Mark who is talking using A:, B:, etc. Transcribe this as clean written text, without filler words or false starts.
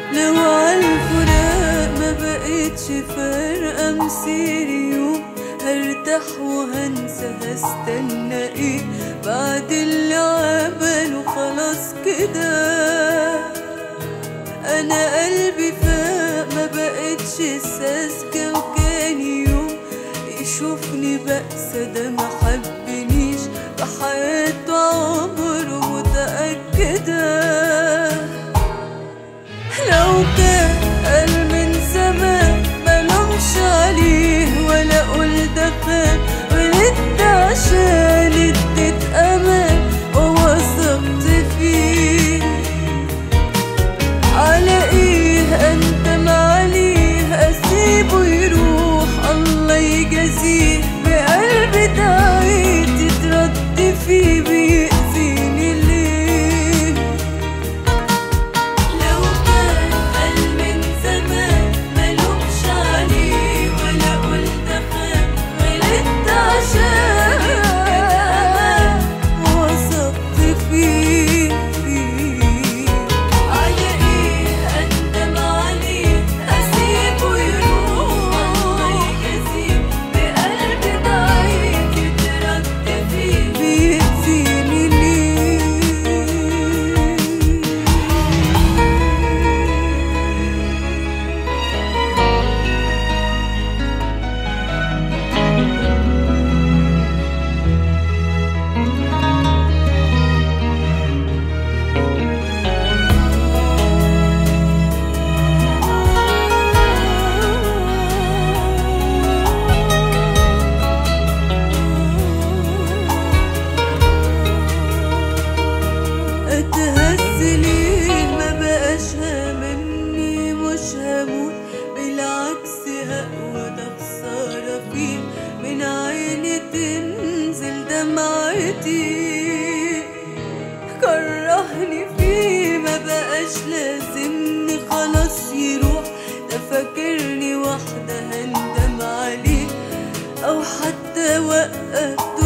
A: لو عالفراق ما بقتش فارقة مسير يوم، هرتاح وهنسى هستنى ايه بعد اللي عمله خلاص كده. انا قلبي فاق ما بقتش ساذجة، وكان يوم يشوفني بأسى ده ما حبنيش بحياته عمره متأكدة. لو كان قال من زمان ملومش عليه ولا اقول ده خان، ولدت عشان اديت امان ووثقت فيه. على ايه اندم عليه اسيبه يروح الله يجازيه، بقلبي دعيت تترد فيه بيأذيني ليه. لو كان قال من زمان ملومش عليه ولا اقول ده خان، ولدت عشان امان ووثقت فيه. على ايه اندم عليه اسيبه يروح الله يجازيه، بقلبي ضعيف يترد فيه بيأذيني ليه. اتهز ليه ما بقاش هاممني، مش هموت بالعكس هقوى ده خسارة فيه، من عيني تنزل دمعتي. كرهني فيه ما بقاش لازمني خلاص يروح، ده فاكرني واحدة هندم عليه أو حتى وقف